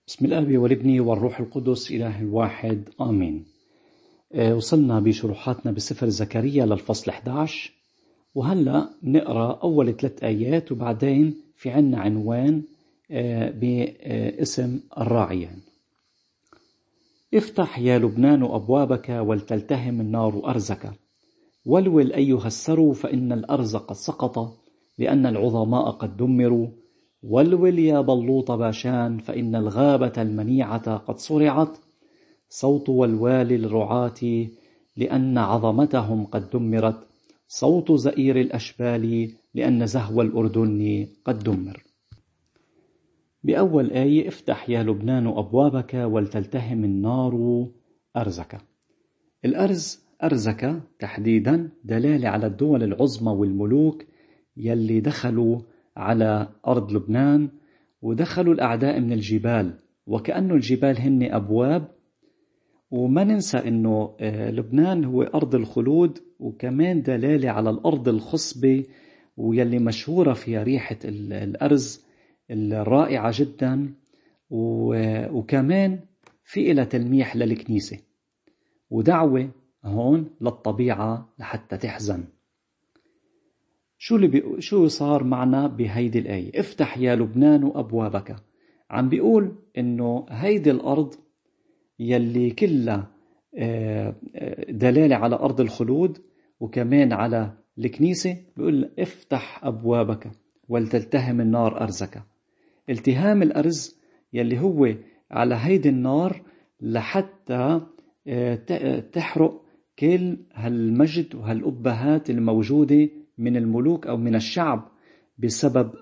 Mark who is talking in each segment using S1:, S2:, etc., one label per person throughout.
S1: بسم الآب والابن والروح القدس إله الواحد آمين. وصلنا بشروحاتنا بسفر زكريا للفصل 11، وهلأ نقرأ أول 3 آيات وبعدين في عنا عنوان باسم الراعيان. افتح يا لبنان أبوابك ولتلتهم النار أرزك، ولول أيها السرو فإن الأرز قد سقط، لأن العظماء قد دمروا، ولول يا بلوط باشان فإن الغابة المنيعة قد صرعت، صوت والوال الرعاة لأن عظمتهم قد دمرت، صوت زئير الأشبال لأن زهو الأردن قد دمر. بأول آية افتح يا لبنان أبوابك ولتلتهم النار أرزك. الأرز أرزك تحديدا دلالة على الدول العظمى والملوك يلي دخلوا على أرض لبنان، ودخلوا الأعداء من الجبال، وكأنه الجبال هن أبواب. وما ننسى أنه لبنان هو أرض الخلود، وكمان دلالة على الأرض الخصبة ويلي مشهورة فيها ريحة الأرز الرائعة جدا، وكمان في إلى تلميح للكنيسة ودعوة هون للطبيعة لحتى تحزن. شو صار معنا بهيدي الآية؟ افتح يا لبنان أبوابك. عم بيقول إنه هيدي الأرض يلي كلها دلالة على أرض الخلود وكمان على الكنيسة، بيقول افتح أبوابك ولتلتهم النار أرزك. التهام الأرز يلي هو على هيدي النار لحتى تحرق كل هالمجد وهالأبهات الموجودة من الملوك أو من الشعب، بسبب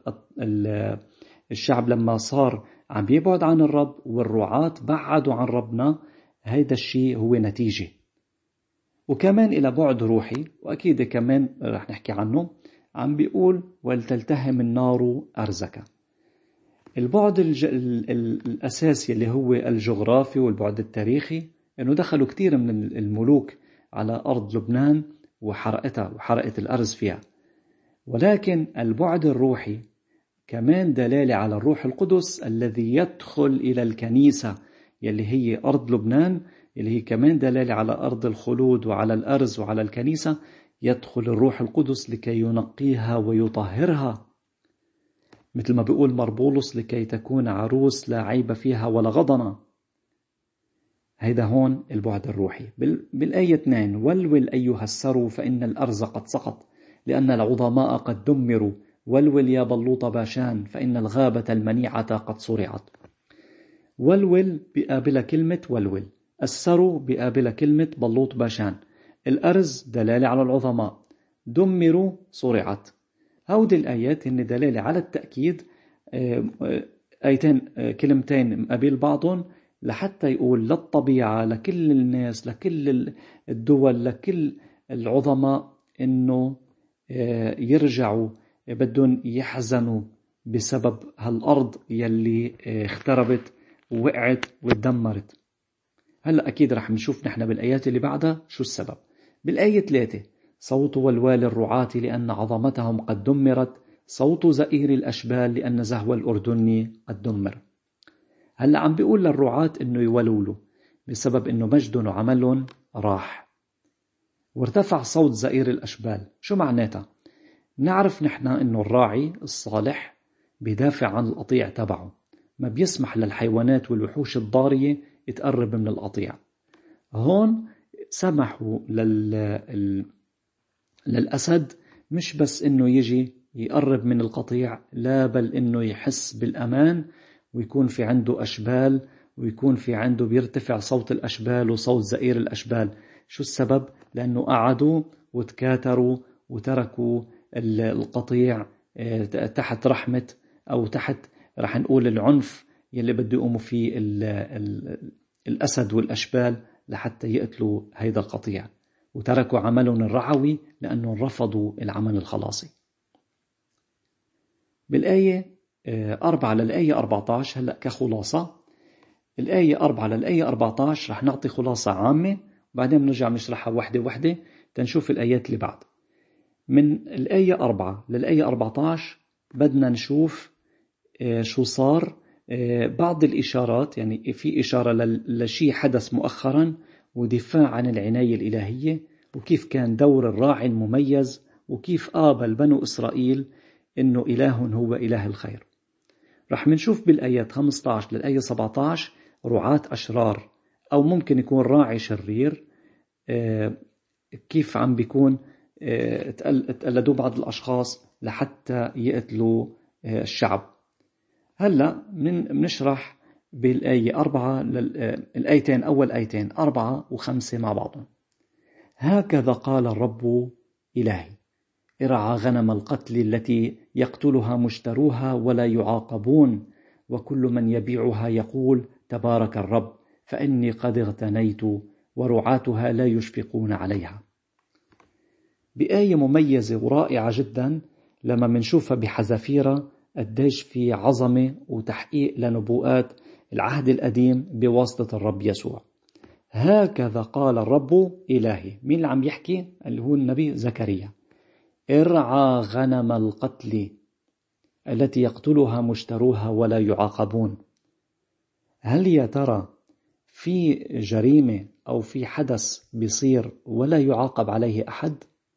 S1: الشعب لما صار عم يبعد عن الرب والرعاة بعدوا عن ربنا. هيدا الشيء هو نتيجة، وكمان إلى بعد روحي، وأكيد كمان رح نحكي عنه. عم بيقول ولتلتهم النار أرزك. البعد الأساسي اللي هو الجغرافي والبعد التاريخي، إنه دخلوا كتير من الملوك على أرض لبنان وحرقتها وحرقت الأرز فيها. ولكن البعد الروحي كمان دلالة على الروح القدس الذي يدخل إلى الكنيسة يلي هي أرض لبنان، يلي هي كمان دلالة على أرض الخلود وعلى الأرز وعلى الكنيسة. يدخل الروح القدس لكي ينقيها ويطهرها، مثل ما بيقول مربولس لكي تكون عروس لا عيب فيها ولا غضنة. هيدا هون البعد الروحي. بالآية 2 ولول أيها السرو فإن الأرز قد سقط، لأن العظماء قد دمروا، ولول يا بلوط باشان فإن الغابة المنيعة قد صرعت. ولول بقابل كلمة ولول، السرو بقابل كلمة بلوط باشان. الأرز دلالة على العظماء، دمروا صرعت. هودي الآيات هن دلالة على التأكيد، آيتين كلمتين مقابل بعضهم، لحتى يقول للطبيعة، لكل الناس، لكل الدول، لكل العظماء، إنه يرجعوا بدهم يحزنوا بسبب هالأرض يلي اختربت ووقعت واتدمرت. هلأ أكيد رح نشوف نحن بالآيات اللي بعدها شو السبب. بالآية 3 صوت والوال الرعاة لأن عظمتهم قد دمرت، صوت زئير الأشبال لأن زهو الأردن قد دمر. هلأ عم بيقول للرعاة إنه يولولوا بسبب إنه مجدهم وعملهم راح. وارتفع صوت زئير الأشبال. شو معناتها؟ نعرف نحن إنه الراعي الصالح بيدافع عن القطيع تبعه، ما بيسمح للحيوانات والوحوش الضارية تقرب من القطيع. هون سمحوا للأسد مش بس إنه يجي يقرب من القطيع، لا بل إنه يحس بالأمان، ويكون في عنده أشبال، ويكون في عنده بيرتفع صوت الأشبال وصوت زئير الأشبال. شو السبب؟ لأنه قعدوا وتكاثروا وتركوا القطيع تحت رحمة، أو تحت رح نقول العنف يلي بده يقوموا فيه الأسد والأشبال لحتى يقتلوا هيدا القطيع، وتركوا عملهم الرعوي لأنهم رفضوا العمل الخلاصي. بالآية 4 للآية 14 هلأ كخلاصة، الآية 4 للآية 14 رح نعطي خلاصة عامة، وبعدين بنرجع نشرحها وحدة وحدة تنشوف الآيات اللي بعد. من الآية 4 للآية 14 بدنا نشوف شو صار بعض الإشارات، يعني في إشارة لشيء حدث مؤخرا ودفاع عن العناية الإلهية، وكيف كان دور الراعي المميز، وكيف قابل بنو إسرائيل إنه إله هو إله الخير. رح منشوف بالآيات 15 للآية 17 رعاة أشرار، أو ممكن يكون راعي شرير، كيف عم بيكون تقلدوا بعض الأشخاص لحتى يقتلوا الشعب. هلأ منشرح بالآية 4 الآيتين، أول آيتين 4 و5 مع بعضهم. هكذا قال الرب إلهي: ارعى غنم القتل التي يقتلها مشتروها ولا يعاقبون، وكل من يبيعها يقول تبارك الرب، فإني قد اغتنيت ورعاتها لا يشفقون عليها. بآية مميزة ورائعة جدا لما منشوفها بحذافيرها قديش في عظمة وتحقيق لنبوءات العهد القديم بواسطة الرب يسوع. هكذا قال الرب إلهي. مين اللي عم يحكي؟ اللي هو النبي زكريا. ارعى غنم القتل التي يقتلها مشتروها ولا يعاقبون. هل يا ترى في جريمة أو في حدث بيصير ولا يعاقب عليه أحد؟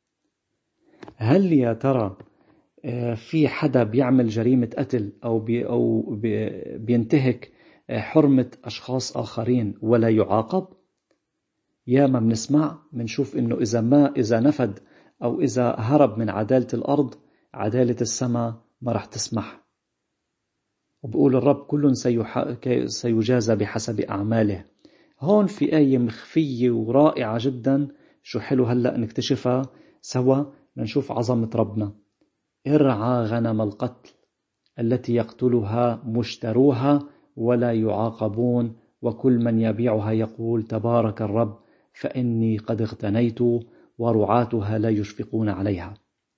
S1: هل يا ترى في حدا بيعمل جريمة قتل أو بينتهك حرمة أشخاص آخرين ولا يعاقب؟ يا ما بنسمع منشوف إنه إذا نفد أو إذا هرب من عدالة الأرض، عدالة السماء ما رح تسمح. وبقول الرب كل سيجازى بحسب أعماله. هون في آية مخفية ورائعة جدا، شو حلو هلأ نكتشفها سوا نشوف عظمة ربنا. ارعى غنم القتل التي يقتلها مشتروها ولا يعاقبون، وكل من يبيعها يقول تبارك الرب، فإني قد اغتنيت ورعاتها لا يشفقون عليها.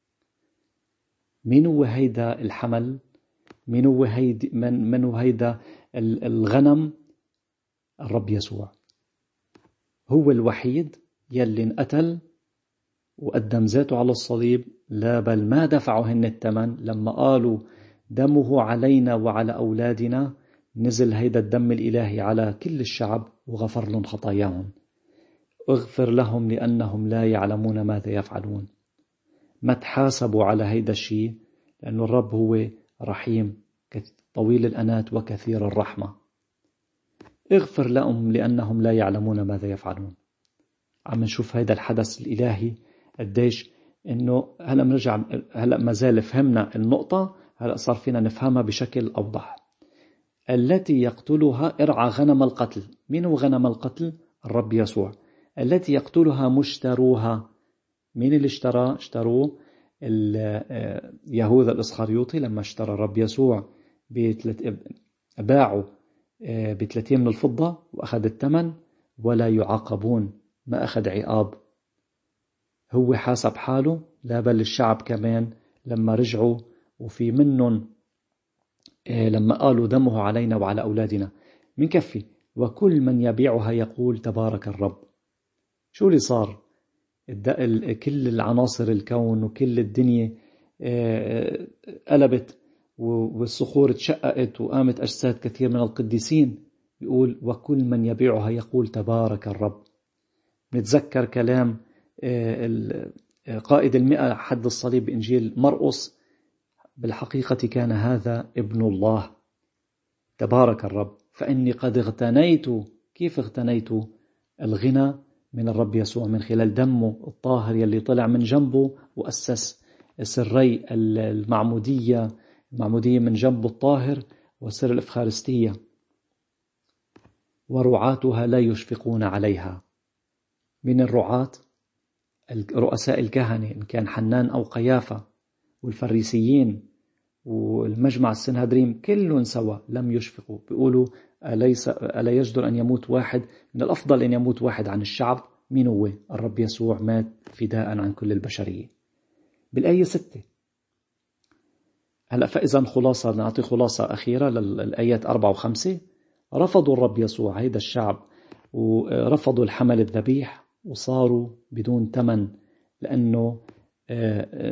S1: من هو هيدا الحمل؟ من هو هيدا الغنم؟ الرب يسوع هو الوحيد يلي انقتل وقدم ذاته على الصليب، لا بل ما دفعوا هن الثمن لما قالوا دمه علينا وعلى أولادنا. نزل هيدا الدم الإلهي على كل الشعب وغفر لهم خطاياهم. اغفر لهم لأنهم لا يعلمون ماذا يفعلون. ما تحاسبوا على هيدا الشيء، لأنه الرب هو رحيم طويل الأنات وكثير الرحمة. اغفر لهم لأنهم لا يعلمون ماذا يفعلون. عم نشوف هيدا الحدث الإلهي قديش إنه هلأ ما زال فهمنا النقطة، هلأ صار فينا نفهمها بشكل أوضح. التي يقتلها ارعى غنم القتل. مين هو غنم القتل؟ الرب يسوع. التي يقتلها مشتروها. مين اللي اشتروه؟ يهوذا الإسخريوطي لما اشترى الرب يسوع باعوا ب3 من الفضة وأخذ الثمن، ولا يعاقبون، ما أخذ عقاب. هو حاسب حاله، لا بل الشعب كمان لما رجعوا وفي منهم لما قالوا دمه علينا وعلى أولادنا منكفي. وكل من يبيعها يقول تبارك الرب. شو اللي صار؟ كل العناصر الكون وكل الدنيا قلبت، والصخور تشققت وقامت أجساد كثير من القديسين. يقول وكل من يبيعها يقول تبارك الرب. نتذكر كلام قائد 100 حد الصليب بإنجيل مرقس: بالحقيقة كان هذا ابن الله. تبارك الرب، فإني قد اغتنيت. كيف اغتنيت؟ الغنى من الرب يسوع من خلال دمه الطاهر يلي طلع من جنبه وأسس سري المعمودية من جنبه الطاهر وسر الإفخارستية. ورعاتها لا يشفقون عليها. من الرعاة رؤساء الكهنة، إن كان حنان أو قيافة، والفريسيين والمجمع السنهدريم، كلهم سوا لم يشفقوا. بيقولوا ألا يجدر أن يموت واحد؟ من الأفضل أن يموت واحد عن الشعب. مين هو؟ الرب يسوع مات فداء عن كل البشرية. بالآية 6 هلأ فإذا نعطي خلاصة أخيرة للآيات 4 و5. رفضوا الرب يسوع هيدا الشعب، ورفضوا الحمل الذبيح وصاروا بدون ثمن، لأنه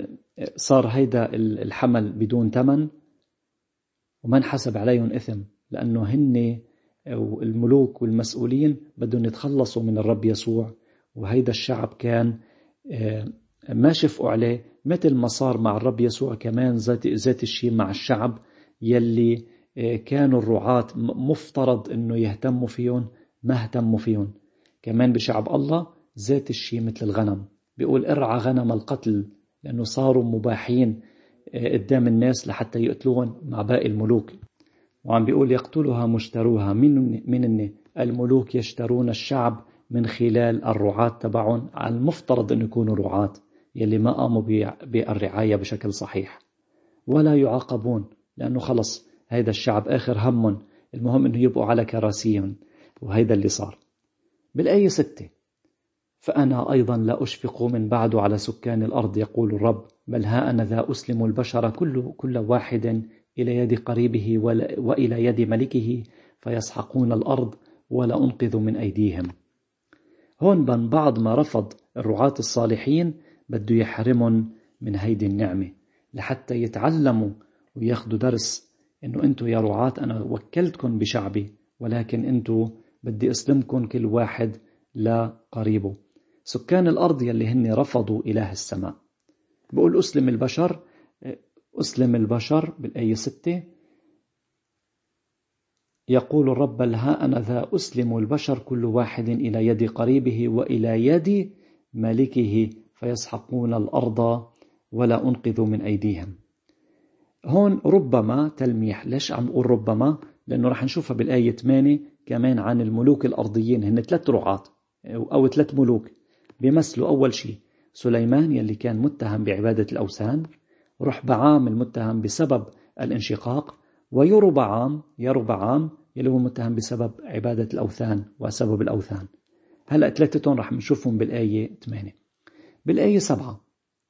S1: صار هيدا الحمل بدون ثمن وما انحسب عليهم إثم. لأنه هن الملوك والمسؤولين بدهم يتخلصوا من الرب يسوع، وهيدا الشعب كان ما شفقوا عليه مثل ما صار مع الرب يسوع كمان ذات الشيء مع الشعب يلي كانوا الرعاة مفترض انه يهتموا فيهم، ما اهتموا فيهم. كمان بشعب الله ذات الشيء مثل الغنم، بيقول ارعى غنم القتل، لأنه صاروا مباحين قدام الناس لحتى يقتلوهم مع باقي الملوك. وعم بيقول يقتلها مشتروها، من الملوك يشترون الشعب من خلال الرعاة تبعهم، على المفترض أن يكونوا رعاة يلي ما قاموا بالرعاية بشكل صحيح، ولا يعاقبون لأنه خلص هيدا الشعب آخر همهم المهم أنه يبقوا على كراسيهم. وهيدا اللي صار. بالآية 6: فأنا أيضا لا أشفق من بعد على سكان الأرض يقول الرب، بل ها أنا ذا أسلم البشر كل واحد إلى يد قريبه وإلى يد ملكه فيسحقون الأرض ولا أنقذ من أيديهم. هون من بعض ما رفض الرعاة الصالحين بده يحرمهم من هيدي النعمة لحتى يتعلموا وياخدوا درس إنه أنتوا يا رعاة أنا وكلتكم بشعبي، ولكن أنتوا بدي أسلمكم كل واحد لقريبه. سكان الأرض يلي هن رفضوا إله السماء. بقول أسلم البشر بالآية 6: يقول الرب بل ها أنا ذا أسلم البشر كل واحد إلى يد قريبه وإلى يد ملكه فيسحقون الأرض ولا أنقذ من أيديهم. هون ربما تلميح. ليش عم أقول ربما؟ لأنه رح نشوفها بالآية 8 كمان عن الملوك الأرضيين. هن 3 رعاة أو 3 ملوك بيمثلوا أول شيء سليمان يلي كان متهم بعبادة الأوثان، رحبعام المتهم بسبب الانشقاق، ويربعام يلي هو متهم بسبب عبادة الأوثان وسبب الأوثان. هلأ 3 رح نشوفهم بالآية 8. بالآية 7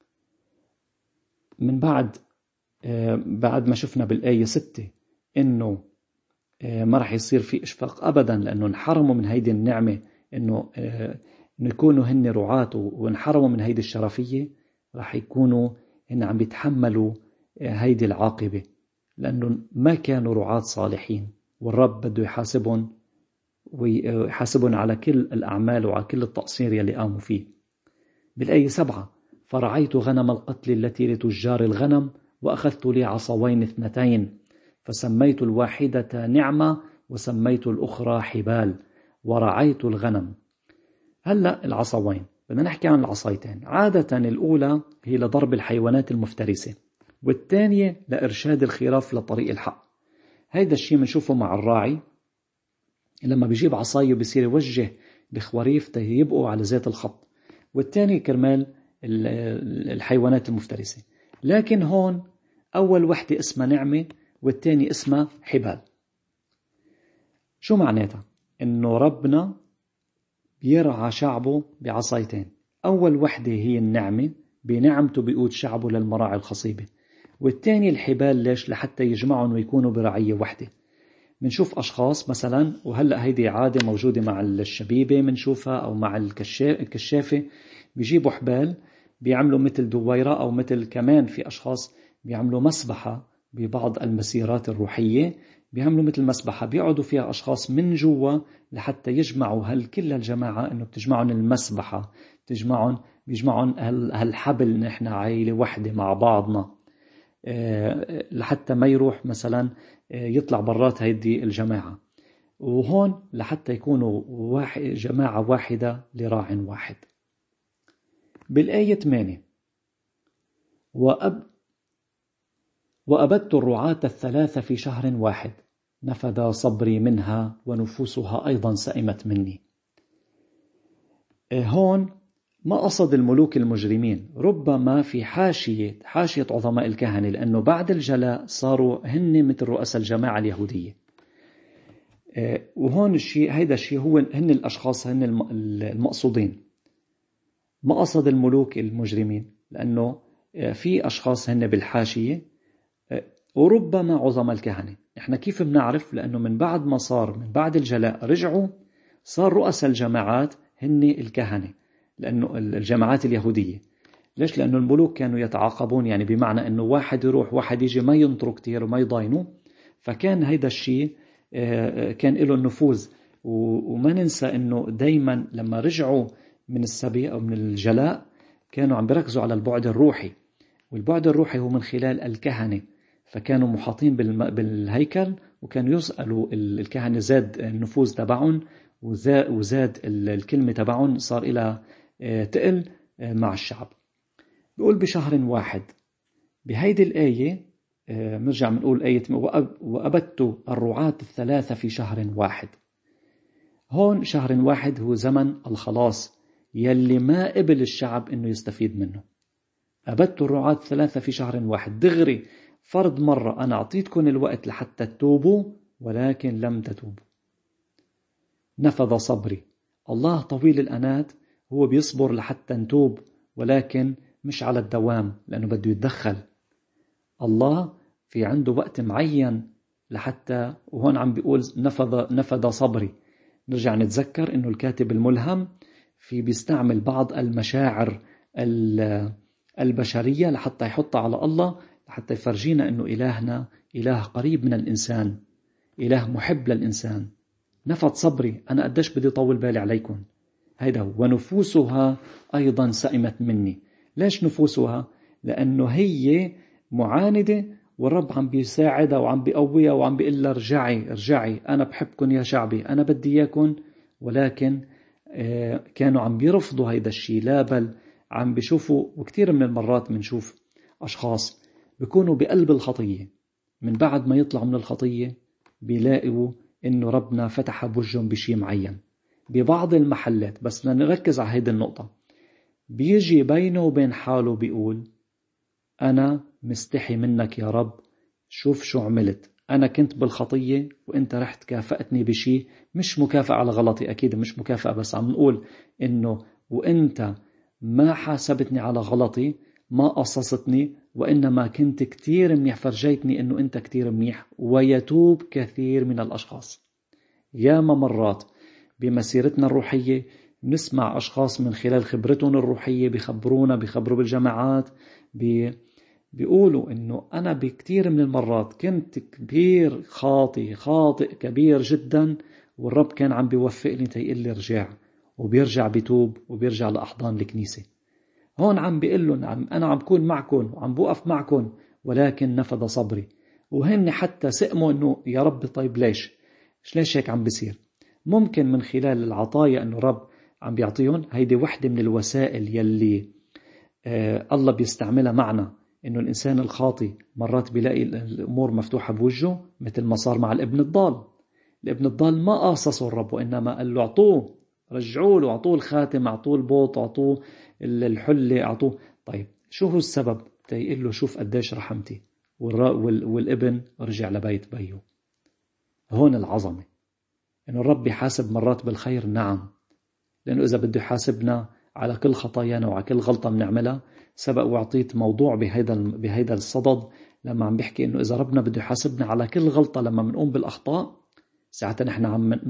S1: من بعد ما شفنا بالآية 6 إنه ما رح يصير في إشفاق أبدا لأنه انحرموا من هيدي النعمة إنه يكونوا هن رعاة، وانحرموا من هيدي الشرفية، رح يكونوا هن عم بيتحملوا هيدي العاقبة لأنه ما كانوا رعاة صالحين، والرب بده يحاسبهم ويحاسبهم على كل الأعمال وعلى كل التقصير يلي قاموا فيه. بالآية 7: فرعيت غنم القتل التي لتجار الغنم وأخذت لي عصوين 2، فسميت الواحدة نعمة وسميت الأخرى حبال، ورعيت الغنم. هلأ العصوين بدنا نحكي عن العصايتين. عادة الأولى هي لضرب الحيوانات المفترسة، والثانية لإرشاد الخراف لطريق الحق. هيدا الشيء بنشوفه مع الراعي لما بيجيب عصايه بيصير يوجه بخواريف يبقوا على ذات الخط، والثاني كرمال الحيوانات المفترسة. لكن هون أول وحدة اسمها نعمة والثاني اسمها حبال. شو معناتها؟ إنه ربنا بيرعى شعبه بعصايتين. أول وحدة هي النعمة، بنعمته بيقود شعبه للمراعي الخصيبة، والثاني الحبال. ليش؟ لحتى يجمعهم ويكونوا برعية وحدة. منشوف أشخاص مثلا، وهلأ هيدي عادة موجودة مع الشبيبة منشوفها أو مع الكشافة، بيجيبوا حبال بيعملوا مثل دويرة، أو مثل كمان في أشخاص بيعملوا مسبحة ببعض المسيرات الروحية، بيعملوا مثل مسبحة بيقعدوا فيها أشخاص من جوا لحتى يجمعوا كل الجماعة، إنه بتجمعهم المسبحة، بيجمعهم هالحبل، نحن عائلة واحدة مع بعضنا، لحتى ما يروح مثلا يطلع برات هيدي الجماعة. وهون لحتى يكونوا جماعة واحدة لراع واحد. بالآية 8: وأبدت الرعاة 3 في شهر واحد، نفذ صبري منها ونفوسها أيضا سئمت مني. هون ما قصد الملوك المجرمين، ربما في حاشية عظماء الكهنة، لأنه بعد الجلاء صاروا هن مثل رؤساء الجماعة اليهودية. وهون هيدا الشيء هن الأشخاص هن المقصودين. ما قصد الملوك المجرمين، لأنه في أشخاص هن بالحاشية، وربما عظماء الكهنة. إحنا كيف بنعرف؟ لأنه من بعد ما صار من بعد الجلاء رجعوا صار رؤساء الجماعات هن الكهنة، لأنه الجماعات اليهودية. ليش؟ لأنه الملوك كانوا يتعاقبون، يعني بمعنى أنه واحد يروح واحد يجي، ما ينطروا كتير وما يضاينوا، فكان هيدا الشيء كان له النفوذ. وما ننسى أنه دايما لما رجعوا من السبي أو من الجلاء كانوا عم بيركزوا على البعد الروحي، والبعد الروحي هو من خلال الكهنة. فكانوا محاطين بالهيكل، وكانوا يسألوا الكهنة، زاد النفوذ تبعهم وزاد الكلمة تبعهم، صار إلى تقل مع الشعب. بيقول بشهر واحد. بهيدي الآية نرجع بنقول آية وأبدت الرعاة الثلاثة في شهر واحد. هون شهر واحد هو زمن الخلاص يلي ما قبل الشعب إنه يستفيد منه. أبدت الرعاة الثلاثة في شهر واحد، دغري فرض مرة أنا أعطيتكم الوقت لحتى تتوبوا ولكن لم تتوبوا. نفذ صبري. الله طويل الأنات، هو بيصبر لحتى نتوب، ولكن مش على الدوام لأنه بده يتدخل. الله في عنده وقت معين لحتى، وهون عم بيقول نفذ صبري. نرجع نتذكر إنه الكاتب الملهم بيستعمل بعض المشاعر البشرية لحتى يحطها على الله، لحتى يفرجينا إنه إلهنا إله قريب من الإنسان، إله محب للإنسان. نفذ صبري، أنا قديش بدي طول بالي عليكم. هيدا هو. ونفوسها أيضا سئمت مني. ليش نفوسها؟ لأنه هي معاندة، والرب عم بيساعدها وعم بيقويها وعم بيقول لها ارجعي، أنا بحبكم يا شعبي، أنا بدي إياكم. ولكن كانوا عم بيرفضوا هيدا الشيء. لا بل عم بيشوفوا، وكثير من المرات بنشوف أشخاص بيكونوا بقلب الخطية، من بعد ما يطلعوا من الخطية بيلاقوا إنه ربنا فتح بوجههم بشيء معين ببعض المحلات. بس بدنا نركز على هيدي النقطة. بيجي بينه وبين حاله بيقول أنا مستحي منك يا رب، شوف شو عملت. أنا كنت بالخطية وإنت رحت كافأتني بشيء، مش مكافأة على غلطي، أكيد مش مكافأة، بس عم نقول إنه وإنت ما حاسبتني على غلطي، ما قصصتني، وإنما كنت كتير منيح، فرجيتني إنه أنت كتير منيح. ويتوب كثير من الأشخاص. ياما مرات بمسيرتنا الروحية نسمع أشخاص من خلال خبرتهم الروحية بيخبروا بالجماعات، بيقولوا إنه أنا بكتير من المرات كنت كبير خاطئ كبير جدا، والرب كان عم بيوفقني تيقول لي رجع، وبيرجع بيتوب وبيرجع لأحضان الكنيسة. هون عم بيقول لهم أنا عم بكون معكم وعم بوقف معكم، ولكن نفذ صبري. وهن حتى سئموا إنه يا رب طيب ليش هيك عم بيصير؟ ممكن من خلال العطايا إنه رب عم بيعطيهم. هيدي وحدة من الوسائل يلي الله بيستعملها معنا، إنه الإنسان الخاطي مرات بيلاقي الأمور مفتوحة بوجهه، مثل ما صار مع الابن الضال. الابن الضال ما قاصصه الرب، وإنما قال له اعطوه، رجعوا له، اعطوه الخاتم، اعطوه البوط، اعطوه الحلة، اعطوه. طيب شو هو السبب؟ تيقول له شوف قديش رحمتي. والابن رجع لبيت بيه. هون العظمة، إنه الرب يحاسب مرات بالخير، نعم، لأنه إذا بده يحاسبنا على كل خطايانا وعلى كل غلطة بنعملها. سبق وعطيت موضوع بهيدا الصدد، لما عم بيحكي إنه إذا ربنا بده يحاسبنا على كل غلطة لما بنقوم بالأخطاء، ساعتها نحن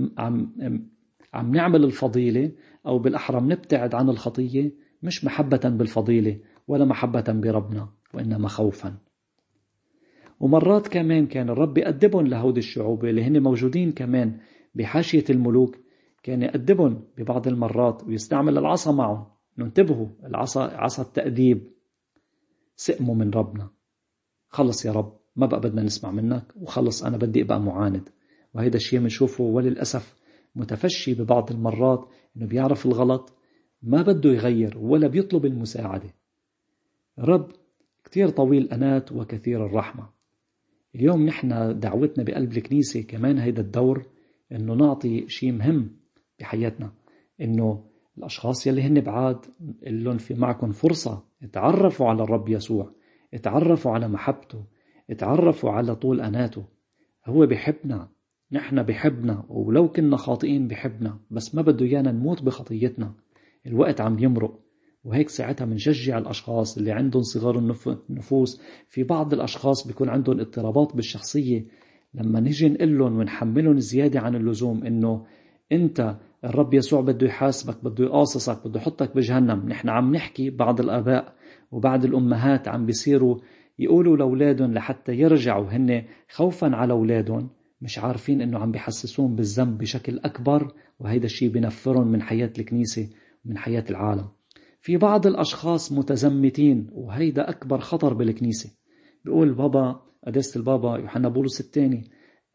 S1: عم نعمل الفضيلة، أو بالأحرى نبتعد عن الخطية، مش محبة بالفضيلة ولا محبة بربنا، وإنما خوفا. ومرات كمان كان الرب يقدبهم لهود الشعوب اللي هن موجودين كمان بحاشية الملوك، كان يقدبهم ببعض المرات ويستعمل العصا معهم. ننتبهوا، العصا عصا التأديب. سئموا من ربنا، خلص يا رب ما بقى بدنا نسمع منك، وخلص أنا بدي أبقى معاند. وهذا الشيء بنشوفه وللأسف متفشي ببعض المرات، إنه بيعرف الغلط، ما بده يغير ولا بيطلب المساعدة. رب كتير طويل أنات وكثير الرحمة. اليوم نحن دعوتنا بقلب الكنيسة كمان هيدا الدور، إنه نعطي شيء مهم بحياتنا، إنه الأشخاص يلي هن بعاد اللون في معكم فرصة، اتعرفوا على الرب يسوع، اتعرفوا على محبته، اتعرفوا على طول أناته. هو بيحبنا، نحن بيحبنا، ولو كنا خاطئين بيحبنا، بس ما بده إيانا نموت بخطيتنا. الوقت عم يمرق، وهيك ساعتها منشجع الأشخاص اللي عندهم صغار النفوس. في بعض الأشخاص بيكون عندهم اضطرابات بالشخصية، لما نيجي نقلهم ونحملهم زيادة عن اللزوم إنه أنت الرب يسوع بده يحاسبك، بده يقاصصك، بده يحطك بجهنم. نحن عم نحكي بعض الآباء وبعض الأمهات عم بيصيروا يقولوا لأولادهم لحتى يرجعوا هن خوفا على أولادهم، مش عارفين إنه عم بيحسسون بالذنب بشكل أكبر، وهيدا الشيء بنفرهم من حياة الكنيسة ومن حياة العالم. في بعض الأشخاص متزمتين، وهيدا أكبر خطر بالكنيسة. بيقول بابا قداسة البابا يوحنا بولس الثاني،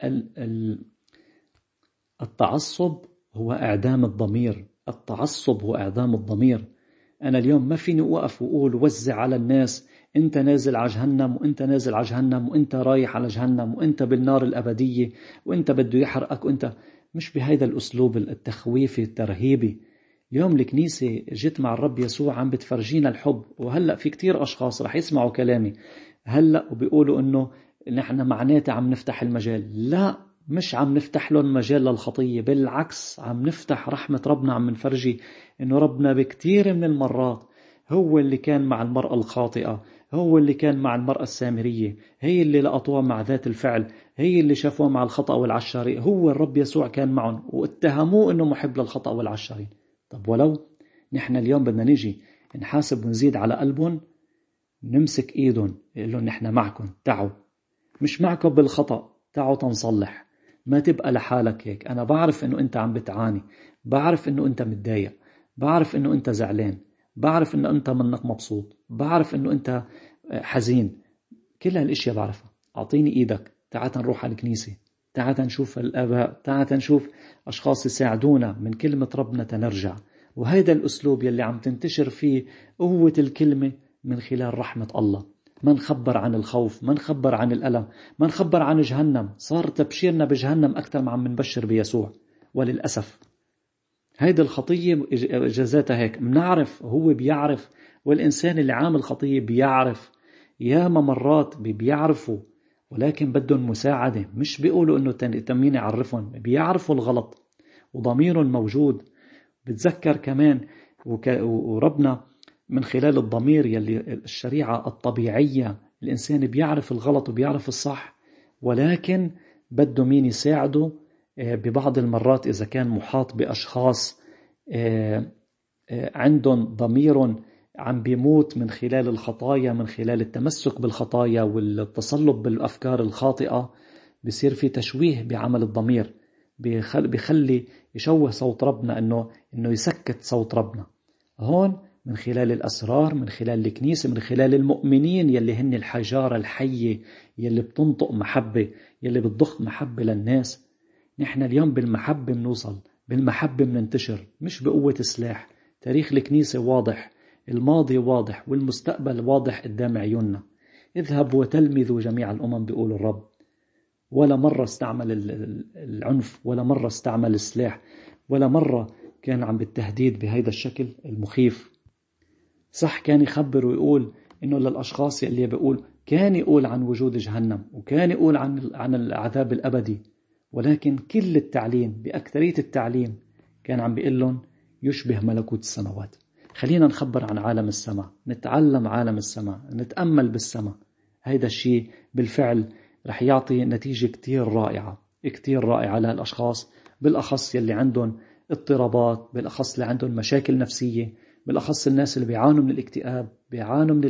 S1: التعصب هو إعدام الضمير. التعصب هو إعدام الضمير. أنا اليوم ما فيني أوقف وأقول وزع على الناس أنت نازل على جهنم، وأنت نازل على جهنم، وأنت رايح على جهنم، وأنت بالنار الأبدية، وأنت بده يحرقك، وأنت مش بهذا الأسلوب التخويفي الترهيبي. اليوم الكنيسة جت مع الرب يسوع عم بتفرجينا الحب، وهلأ في كتير أشخاص رح يسمعوا كلامي هلأ وبيقولوا إنه نحن معناته عم نفتح المجال. لا، مش عم نفتح لهم مجال للخطية، بالعكس عم نفتح رحمة ربنا. عم نفرجي إنه ربنا بكتير من المرات هو اللي كان مع المرأة الخاطئة، هو اللي كان مع المرأة السامرية، هي اللي لقطوها مع ذات الفعل، هي اللي شافوها مع الخطأ والعشارين. هو الرب يسوع كان معهم واتهموه إنه محب للخطأ والعشارين. طب ولو نحن اليوم بدنا نيجي نحاسب ونزيد على قلبهم، نمسك ايدهم نقول لهم نحن معكم، تعوا، مش معكم بالخطأ، تعوا تنصلح. ما تبقى لحالك هيك. أنا بعرف إنه أنت عم بتعاني، بعرف إنه أنت متضايق، بعرف إنه أنت زعلان، بعرف إنه أنت منك مبسوط، بعرف إنه أنت حزين. كل هالاشياء بعرفها. أعطيني إيدك، تعال نروح على الكنيسة، تعال نشوف الآباء، تعال نشوف أشخاص يساعدونا من كلمة ربنا تنرجع. وهذا الأسلوب يلي عم تنتشر فيه قوة الكلمة من خلال رحمة الله. ما نخبر عن الخوف، ما نخبر عن الألم، ما نخبر عن جهنم. صار تبشيرنا بجهنم أكثر ما عم نبشر بيسوع. وللأسف هيدي الخطية جزاتها هيك. منعرف، هو بيعرف، والإنسان اللي عامل خطية بيعرف. ياما مرات بيعرفوا، ولكن بدهم مساعدة. مش بيقولوا إنه تمين يعرفهم، بيعرفوا الغلط وضميرهم موجود. بتذكر كمان وربنا من خلال الضمير يلي الشريعة الطبيعية، الإنسان بيعرف الغلط وبيعرف الصح، ولكن بده مين يساعده. ببعض المرات إذا كان محاط بأشخاص عندهم ضمير عم بيموت من خلال الخطايا، من خلال التمسك بالخطايا والتصلب بالأفكار الخاطئة، بيصير في تشويه بعمل الضمير. بيخلي يشوه صوت ربنا، إنه يسكت صوت ربنا. هون من خلال الأسرار، من خلال الكنيسة، من خلال المؤمنين يلي هن الحجارة الحية يلي بتنطق محبة، يلي بتضخ محبة للناس. نحن اليوم بالمحبة بنوصل، بالمحبة بننتشر، مش بقوة السلاح. تاريخ الكنيسة واضح، الماضي واضح، والمستقبل واضح قدام عيوننا. اذهبوا وتلمذوا جميع الأمم بيقول الرب. ولا مرة استعمل العنف، ولا مرة استعمل السلاح، ولا مرة كان عم بالتهديد بهذا الشكل المخيف. صح كان يخبر ويقول إنه للأشخاص اللي بيقول، كان يقول عن وجود جهنم، وكان يقول عن العذاب الأبدي، ولكن كل التعليم بأكثرية التعليم كان عم بيقول لهم يشبه ملكوت السماوات. خلينا نخبر عن عالم السماء، نتعلم عالم السماء، نتأمل بالسماء. هيدا الشيء بالفعل رح يعطي نتيجة كتير رائعة، كتير رائعة للأشخاص، بالأخص يلي عندهم اضطرابات، بالأخص اللي عندهم مشاكل نفسية، بالأخص الناس اللي بيعانوا من الاكتئاب، بيعانوا من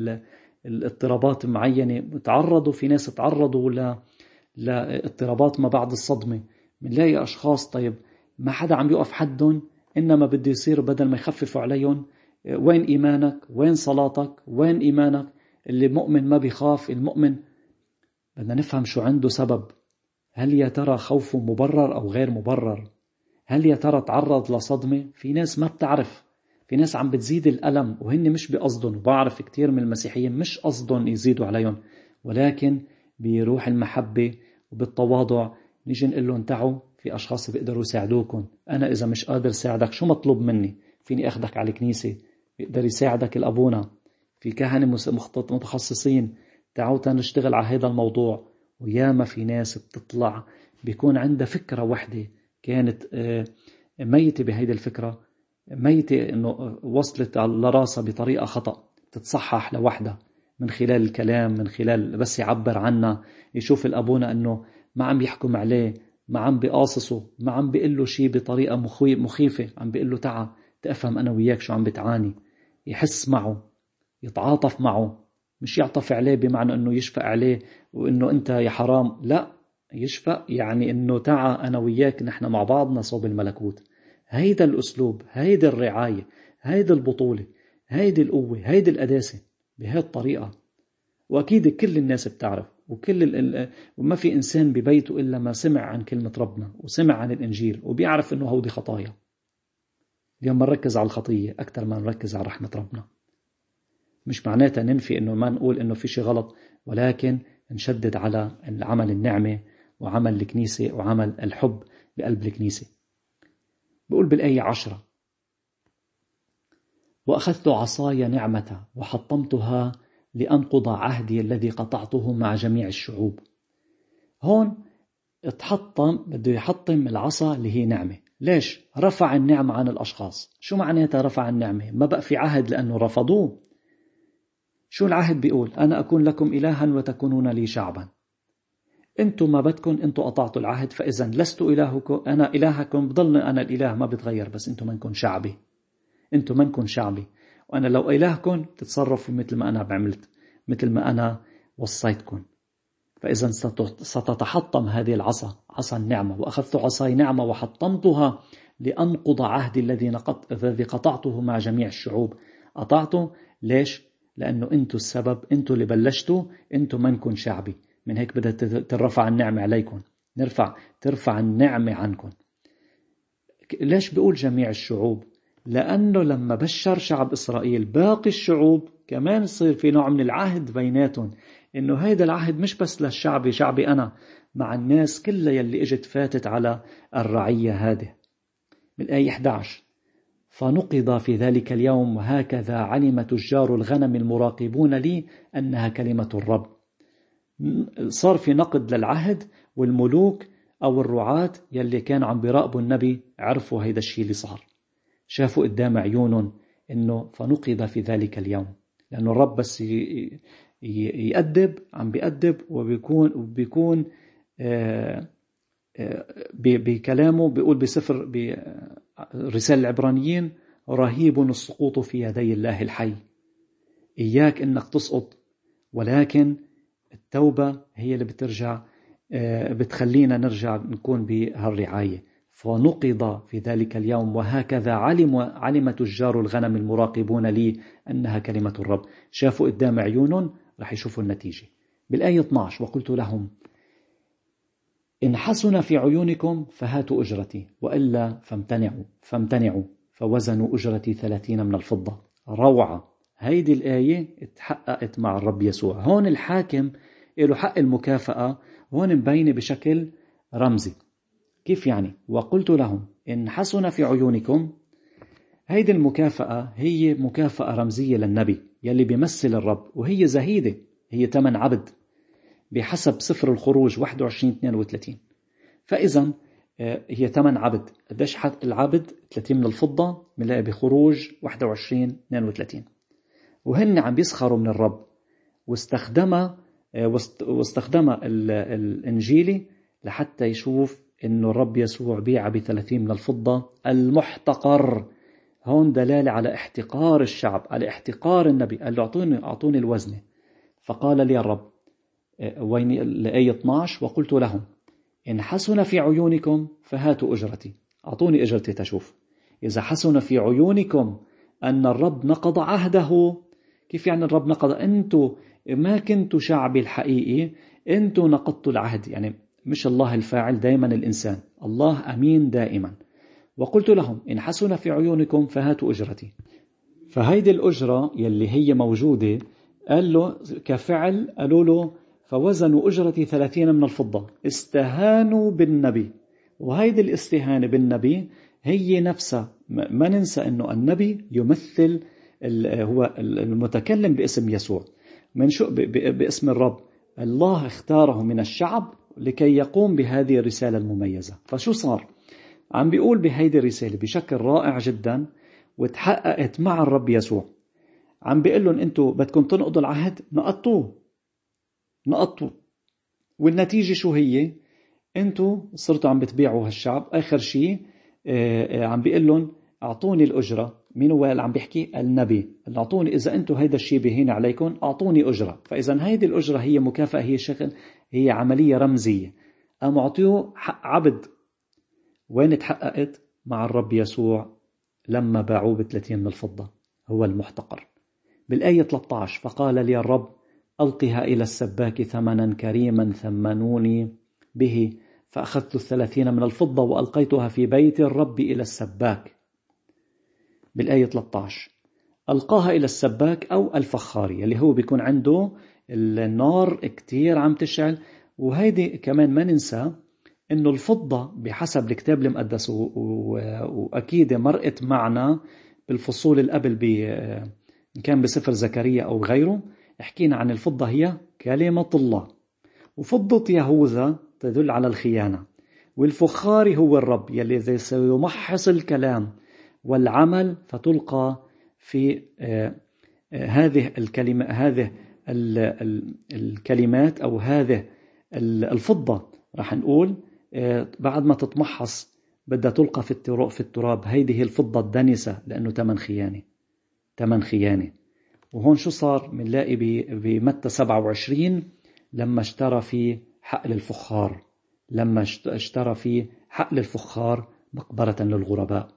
S1: الاضطرابات معينة. تعرضوا، في ناس تعرضوا لاضطرابات ما بعد الصدمة. بنلاقي أشخاص طيب ما حدا عم يوقف حدهم، إنما بده يصير بدل ما يخففوا عليهم. وين إيمانك؟ وين صلاتك؟ وين إيمانك؟ اللي مؤمن ما بيخاف. المؤمن بدنا نفهم شو عنده سبب. هل يا ترى خوفه مبرر أو غير مبرر؟ هل يا ترى تعرض لصدمة؟ في ناس ما بتعرف، في ناس عم بتزيد الألم وهن مش بقصدهم. وبعرف كتير من المسيحيين مش قصدهم يزيدوا عليهم، ولكن بروح المحبة وبالتواضع نيجي نقول لهم تعوا، في أشخاص بيقدروا يساعدوكم. أنا إذا مش قادر ساعدك شو مطلوب مني؟ فيني أخدك على الكنيسة، بيقدر يساعدك الأبونا، في كهنة متخصصين. تعوا نشتغل على هذا الموضوع. وياما في ناس بتطلع بيكون عندها فكرة واحدة كانت ميتة، بهيدي الفكرة ميتة إنه وصلت لراسها بطريقة خطأ، تتصحح لوحدها من خلال الكلام، من خلال بس يعبر عنها، يشوف الأبونا إنه ما عم يحكم عليه، ما عم بقاصصه، ما عم بيقله شيء بطريقة مخيفة، عم بيقله تعا تفهم أنا وياك شو عم بتعاني، يحس معه، يتعاطف معه، مش يعطف عليه بمعنى إنه يشفق عليه وإنه أنت يا حرام. لا، يشفق يعني إنه تعا أنا وياك نحن مع بعضنا صوب الملكوت. هيدا الأسلوب، هيدا الرعاية، هيدا البطولة، هيدي القوة، هيدي القداسة، بهذه الطريقة. وأكيد كل الناس بتعرف، وما في إنسان ببيته إلا ما سمع عن كلمة ربنا وسمع عن الإنجيل وبيعرف إنه هودي خطايا. اليوم نركز على الخطية أكثر ما نركز على رحمة ربنا. مش معناتها ننفي إنه ما نقول إنه في شيء غلط، ولكن نشدد على عمل النعمة وعمل الكنيسة وعمل الحب بقلب الكنيسة. بقول بالآية 10: وأخذت عصاي نعمة وحطمتها لأنقض عهدي الذي قطعته مع جميع الشعوب. هون اتحطم، بده يحطم العصا اللي هي نعمة. ليش؟ رفع النعمة عن الأشخاص. شو معناتها رفع النعمة؟ ما بقى في عهد لأنه رفضوه. شو العهد بيقول؟ أنا أكون لكم إلها وتكونون لي شعبا. أنتم ما بدكم، أنتم قطعتوا العهد، فإذا لست إلهكم، أنا إلهكم، بضل أنا الإله ما بتغير، بس أنتم منكم شعبي. أنتم منكم شعبي، وأنا لو إلهكم تتصرفوا مثل ما أنا بعملت، مثل ما أنا وصيتكم. فإذا ستتحطم هذه العصا، عصا النعمة. وأخذت عصاي نعمة وحطمتها لأنقض عهدي الذي قطعته مع جميع الشعوب. قطعته ليش؟ لأنه أنتم السبب، أنتم اللي بلشتوا، أنتم منكم شعبي. من هيك بدأت ترفع النعمة عليكم، ترفع النعمة عنكم. ليش بيقول جميع الشعوب؟ لأنه لما بشر شعب إسرائيل باقي الشعوب كمان يصير في نوع من العهد بيناتهم، إنه هيدا العهد مش بس للشعب، شعبي أنا مع الناس كلها يلي إجت فاتت على الرعية هذه. بالآية 11: فنقض في ذلك اليوم وهكذا علم تجار الغنم المراقبون لي أنها كلمة الرب. صار في نقد للعهد، والملوك أو الرعاة يلي كانوا عم بيراقبوا النبي عرفوا هيدا الشيء اللي صار، شافوا قدام عيونهم إنه فنقض في ذلك اليوم. لأنه الرب بس يأدب، عم بيأدب، وبيكون بكلامه بيقول بسفر برسالة العبرانيين: رهيب السقوط في يدي الله الحي. إياك إنك تسقط، ولكن التوبة هي اللي بترجع، بتخلينا نرجع نكون بهالرعاية. فنقض في ذلك اليوم وهكذا علم تجار الغنم المراقبون لي أنها كلمة الرب. شافوا قدام عيونهم، رح يشوفوا النتيجة. بالآية 12: وقلت لهم إن حسن في عيونكم فهاتوا أجرتي، وإلا فامتنعوا فوزنوا أجرتي 30 من الفضة. روعة! هيدي الآية اتحققت مع الرب يسوع. هون الحاكم له حق المكافأة، هون مبينة بشكل رمزي. كيف يعني؟ وقلت لهم إن حسن في عيونكم، هيدي المكافأة هي مكافأة رمزية للنبي يلي بيمثل الرب، وهي زهيدة، هي 8 عبد بحسب سفر الخروج 21-32. فإذا هي 8 عبد. قديش حق العبد؟ 30 من الفضة، بنلاقي بخروج 21-32. وهن عم بيسخروا من الرب، واستخدم الإنجيلي لحتى يشوف إنه الرب يسوع بيع ب30 من الفضة المحتقر. هون دلالة على احتقار الشعب، على احتقار النبي. قال له أعطوني الوزنة. فقال لي الرب، وين الآية 12: وقلت لهم إن حسن في عيونكم فهاتوا أجرتي. أعطوني أجرتي تشوف. إذا حسن في عيونكم أن الرب نقض عهده. كيف يعني الرب نقض؟ أنتوا ما كنتوا شعبي الحقيقي، أنتوا نقضتوا العهد. يعني مش الله الفاعل، دائما الإنسان، الله أمين دائما. وقلت لهم إن حسن في عيونكم فهاتوا أجرتي. فهيدي الأجرة يلي هي موجودة، قال له كفعل، قالوا له فوزنوا أجرتي 30 من الفضة. استهانوا بالنبي، وهيدي الاستهانة بالنبي هي نفسها. ما ننسى أنه النبي يمثل هو المتكلم باسم يسوع، من شو باسم الرب. الله اختاره من الشعب لكي يقوم بهذه الرسالة المميزة. فشو صار؟ عم بيقول بهيدي الرسالة بشكل رائع جدا، وتحققت مع الرب يسوع. عم بيقول لهم أنتوا بدكم تنقضوا العهد، نقضتوه. والنتيجة شو هي؟ أنتوا صرتوا عم بتبيعوا هالشعب. آخر شيء عم بيقول لهم أعطوني الأجرة. مين هو اللي عم بيحكي؟ النبي. أعطوني، إذا أنتوا هيدا الشيء بهين عليكم أعطوني أجرة. فإذا هيدي الأجرة هي مكافأة، هي شغل، هي عملية رمزية. قام أعطيه حق عبد. وين تحققت؟ مع الرب يسوع لما باعوه ب30 من الفضة، هو المحتقر. بالآية 13 فقال لي الرب ألقها إلى السباك ثمنا كريما ثمنوني به، فأخذت 30 من الفضة وألقيتها في بيت الرب إلى السباك. بالآية 13 ألقاها إلى السباك أو الفخاري اللي هو بيكون عنده النار كتير عم تشعل. وهيدي كمان ما ننسى إنه الفضة بحسب الكتاب المقدس وأكيد مرقت معنا بالفصول القبل إن كان بسفر زكريا أو غيره، حكينا عن الفضة هي كلمة الله، وفضة يهوذا تدل على الخيانة، والفخاري هو الرب يلي سيمحص الكلام والعمل فتلقى في هذه الكلمات أو هذه الفضة. راح نقول بعد ما تتمحص بدها تلقى في التراب. هيدي هي الفضة الدنسة لأنه تمن خيانة. وهون شو صار؟ منلاقي بمتى 27 لما اشترى فيه حقل الفخار، مقبرة للغرباء.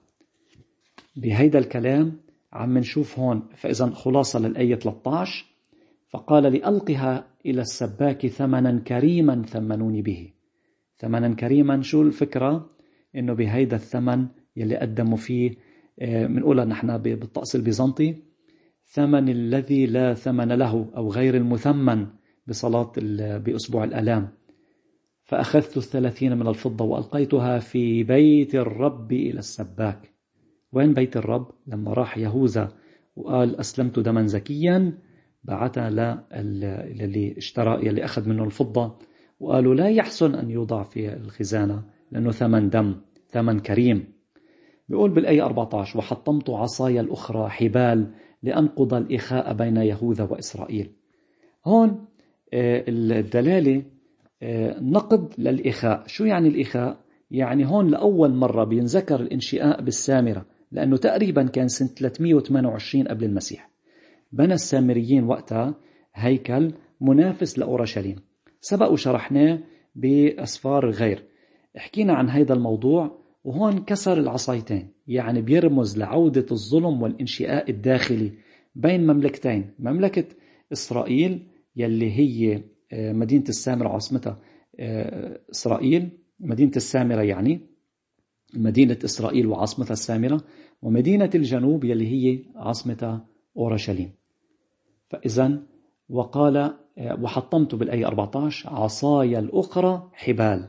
S1: بهيدا الكلام عم نشوف هون. فإذا خلاصة للآية 13 فقال لي ألقها إلى السباك ثمنا كريما ثمنوني به. ثمنا كريما، شو الفكرة؟ إنه بهيدا الثمن يلي قدموا فيه، منقولها نحن بالطقس البيزنطي ثمن الذي لا ثمن له أو غير المثمن بصلاة بأسبوع الآلام. فأخذت 30 من الفضة وألقيتها في بيت الرب إلى السباك. وين بيت الرب؟ لما راح يهوذا وقال أسلمت دما زكيا، بعتها للي اشترى يلي أخذ منه الفضة وقالوا لا يحسن أن يوضع في الخزانة لأنه ثمن دم، ثمن كريم. بيقول بالآية 14 وحطمت عصاي الأخرى حبال لأنقض الإخاء بين يهوذا وإسرائيل. هون الدلالة نقض للإخاء. شو يعني الإخاء؟ يعني هون لأول مرة بينذكر الانشئاء بالسامرة، لأنه تقريبا كان سنة 328 قبل المسيح. بنى السامريين وقتها هيكل منافس لأورشليم، سبق وشرحناه بأسفار غير، حكينا عن هذا الموضوع. وهون كسر العصايتين، يعني بيرمز لعودة الظلم والانشئاء الداخلي بين مملكتين، مملكة إسرائيل يلي هي مدينة السامرة عاصمتها إسرائيل، مدينة السامرة يعني مدينة إسرائيل وعاصمتها السامرة، ومدينة الجنوب يلي هي عاصمتها أورشليم. فإذن وقال وحطمت بالآية 14 عصاي الأخرى حبال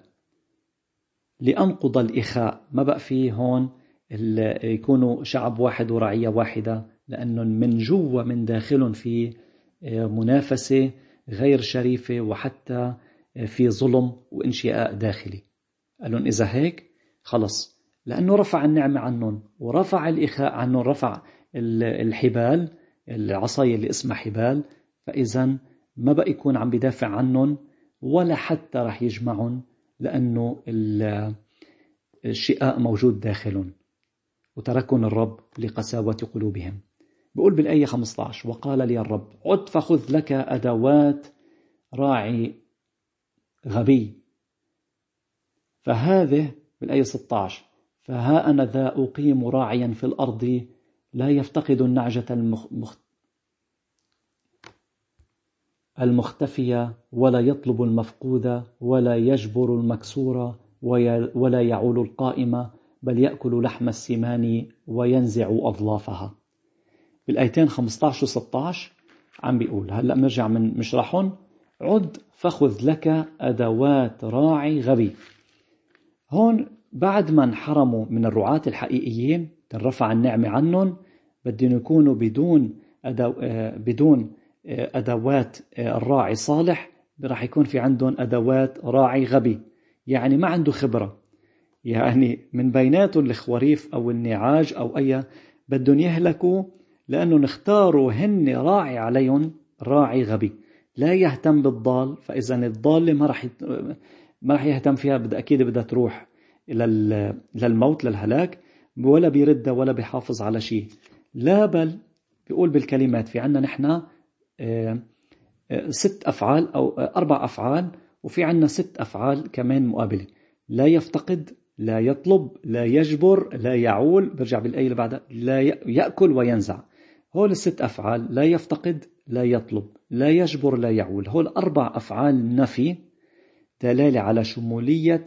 S1: لأنقض الإخاء. ما بقى فيه هون يكونوا شعب واحد ورعية واحدة، لأنه من جوا من داخلهم في منافسة غير شريفة وحتى في ظلم وانشئاء داخلي. قال لهم إذا هيك خلص، لأنه رفع النعمة عنهم ورفع الإخاء عنهم، رفع الحبال، العصاية اللي اسمها حبال، فإذا ما بقى يكون عم بدافع عنهم ولا حتى رح يجمعهم، لأنه الشقاء موجود داخلهم وتركهم الرب لقساوة قلوبهم. بقول بالآية 15 وقال لي الرب عد فخذ لك أدوات راعي غبي. فهذه بالآية 16 فها أنا ذا أقيم راعيا في الأرض لا يفتقد النعجة المختفية ولا يطلب المفقودة ولا يجبر المكسورة ولا يعول القائمة، بل يأكل لحم السمان وينزع أظلافها. بالآيتين 15 و 16 عم بيقول، هلأ نرجع من مشرحهم. عد فخذ لك أدوات راعي غبي. هون بعد ما انحرموا من الرعاة الحقيقيين ترفع النعمة عنهم، بدهم يكونوا بدون أدوات الراعي صالح، راح يكون في عندهم أدوات راعي غبي، يعني ما عنده خبرة، يعني من بيناته الخوريف أو النعاج أو بدهم يهلكوا، لأنه نختاروا هن راعي عليهم راعي غبي لا يهتم بالضال. فإذا الضال ما راح يهتم فيها، أكيد بدها تروح للموت للهلاك، ولا بيرد ولا بيحافظ على شيء. لا بل بيقول بالكلمات في عنا نحن 6 أفعال أو 4 أفعال وفي عنا 6 أفعال كمان مقابلة: لا يفتقد، لا يطلب، لا يجبر، لا يعول. برجع بالآية اللي بعدها: لا يأكل وينزع. هول ال6 أفعال: لا يفتقد، لا يطلب، لا يجبر، لا يعول. هول 4 أفعال نفي دلالة على شمولية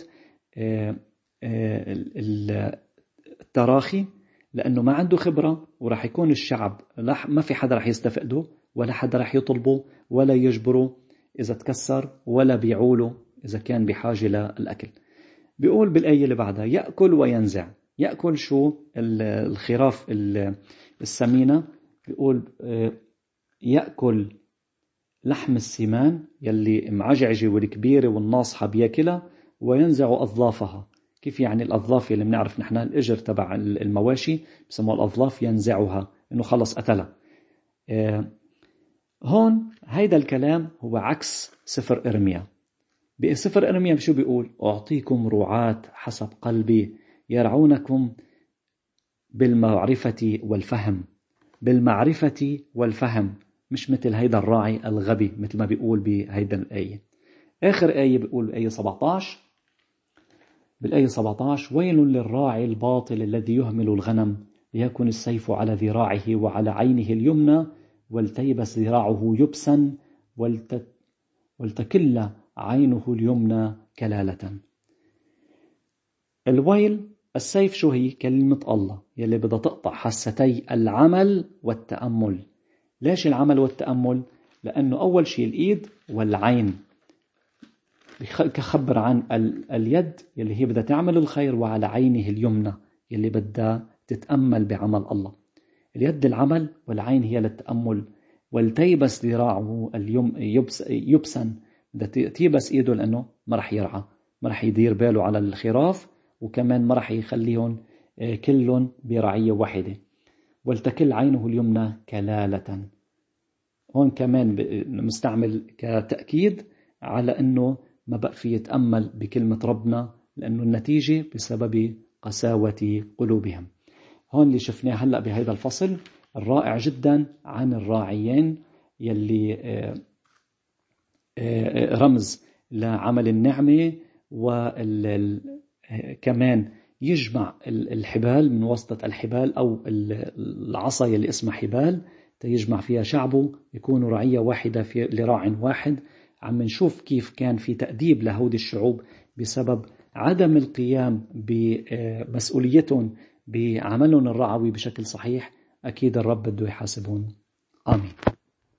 S1: التراخي، لأنه ما عنده خبرة، وراح يكون الشعب ما في حدا راح يستفقده، ولا حدا راح يطلبه، ولا يجبره إذا تكسر، ولا بيعوله إذا كان بحاجة للأكل. بيقول بالآية اللي بعدها: يأكل وينزع. يأكل شو؟ الخراف السمينة. بيقول يأكل لحم السمان يلي معجعجة والكبيرة والناصحة بياكلها، وينزع أظلافها. كيف يعني الأظلاف اللي بنعرف نحن الإجر تبع المواشي بسموها الأظلاف، ينزعها إنه خلص قتلها. هون هيدا الكلام هو عكس سفر إرميا. بسفر إرميا شو بيقول؟ أعطيكم رعاة حسب قلبي يرعونكم بالمعرفة والفهم. بالمعرفة والفهم، مش مثل هيدا الراعي الغبي مثل ما بيقول بهيدا الآية. آخر آية بيقول الآية 17. بالآية 17: ويل للراعي الباطل الذي يهمل الغنم، ليكن السيف على ذراعه وعلى عينه اليمنى، ولتيبس ذراعه يبسا، ولتكل عينه اليمنى كلالة. الويل، السيف شو هي؟ كلمة الله يلي بدها تقطع حستي العمل والتأمل. ليش العمل والتأمل؟ لأنه أول شيء الإيد والعين، بخبر عن اليد يلي هي بدها تعمل الخير، وعلى عينه اليمنى يلي بدها تتأمل بعمل الله. اليد العمل، والعين هي للتأمل. والتيبس ذراعه يبسا، بدها تيبس إيده لأنه ما رح يرعى، ما رح يدير باله على الخراف، وكمان ما رح يخليهم كلهم برعية واحدة. ولتكل عينه اليمنى كلالة. هون كمان مستعمل كتأكيد على أنه ما بقى في يتأمل بكلمة ربنا، لأنه النتيجة بسبب قساوة قلوبهم. هون اللي شفناه هلأ بهذا الفصل الرائع جدا عن الراعيين يلي رمز لعمل النعمة، وكمان يجمع الحبال من وسط الحبال، أو العصا يلي اسمها حبال، يجمع فيها شعبه يكونوا رعية واحدة لراع واحد. عم نشوف كيف كان في تأديب لهود الشعوب بسبب عدم القيام بمسؤوليتهم بعملهم الرعوي بشكل صحيح. أكيد الرب بده يحاسبهم. آمين.